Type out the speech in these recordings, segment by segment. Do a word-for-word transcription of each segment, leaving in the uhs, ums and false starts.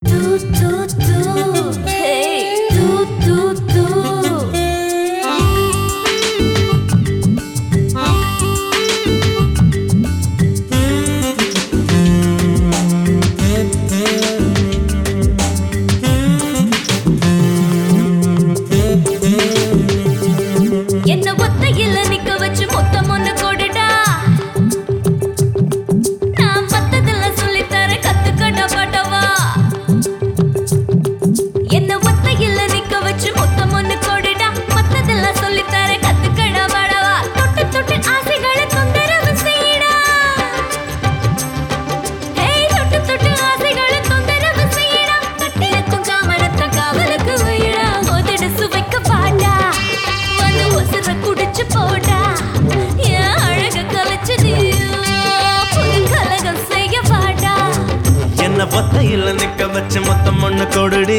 ஒத்தையில நிக்க வச்சு மொத்தம் ஒண்ணு கொடுடி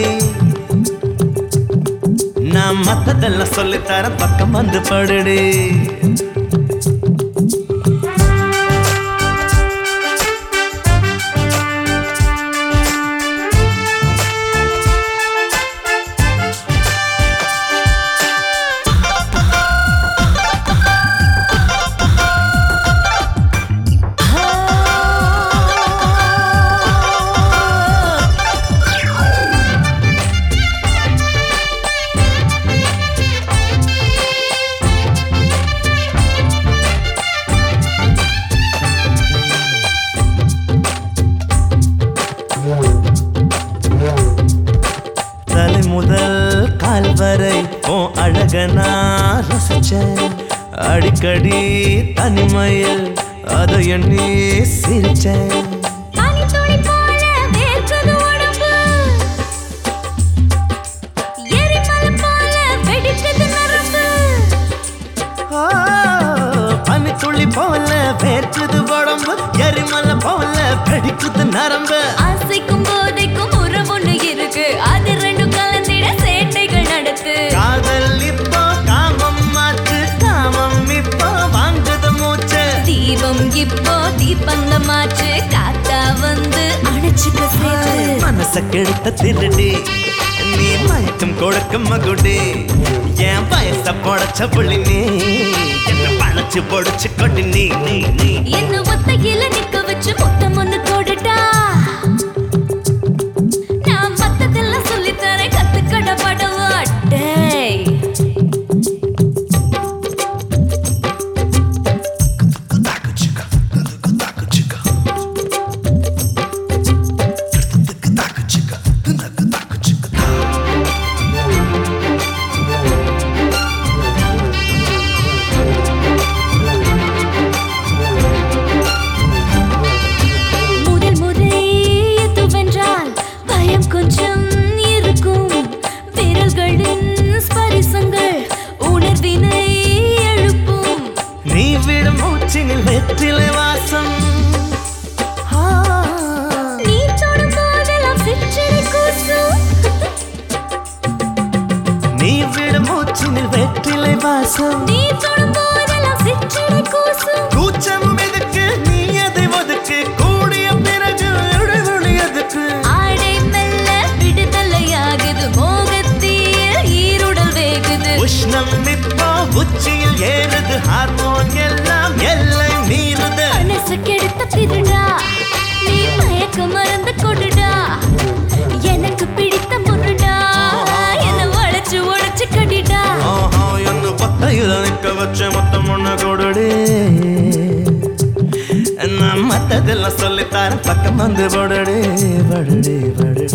நான் மத்ததெல்லாம் சொல்லித்தர பக்கம் வந்து படுடி முதல் கால் வரை ஓ அழக நான் ரசிச்சேன் அடிக்கடி தனிமையில் அதை எண்ணி சிரிச்சேன் பனித்துளி போல வேர்க்குது உடம்பு எரிமலை போல வெடிக்குது நரம்பு ஆசைக்கும் போதைக்கும் உறவு ஒண்ணு இருக்கு அது ரெண்டும் கலந்திட சேட்டைகள் நடத்து காதல் இப்போ காமம் மாற்று காமம் இப்போ வாங்குது மூச்சு தீபம் இப்போ தீபங்க மாற்று காத்தா வந்து அணைச்சுக்க சேர்த்து மனச கெடுத்த திருடி நீ மயக்கம் கொடுக்க மகுடி என் வயச பொடச்ச புள்ளி நீ என்ன பழச்சு பொடிச்சு கொண்டு நீ நீ நீ என்ன ஒத்தையில நிக்க வச்சு மொத்தம் ஒண்ணு கொடுடா நான் மத்ததெல்லாம் சொல்லித்தரேன் கத்துக்கட படவா டேய் கொஞ்சம் இருக்கும் விரல்களின் ஸ்பரிசங்கள் உணர்வினை எழுப்பும் நீ விடும் மூச்சினில் வெற்றிலை வாசம் நீ தொடும் போதெல்லாம் சிற்றலை கூசும் நீ விடும் மூச்சினில் வெற்றிலை வாசம் நீ தொடும் போதெல்லாம் சிற்றலை கூசும் கூச்சமும் எதுக்கு நீ அதை ஒதுக்கு கூடிய பிறகு இடைவெளி எதுக்கு மோகத்தீயில் ஈருடல் வேகுது உஷ்ணம் இப்போ உச்சியில் ஏறுது ஹார்மோன் எல்லாம் எல்லை மீறுது மனசு கெடுத்த திருடா நீ மயக்க மறந்து கொடுடா எனக்கு பிடித்த முருடா என்ன வளைச்சு உடைச்சு கடிடா என்ன பத்தையில நிக்க வச்ச மொத்தம் ஒண்ணு கொடுடி நான் மத்ததெல்லாம் சொல்லித்தார பக்கம் வந்து படுடி படுடி படுடி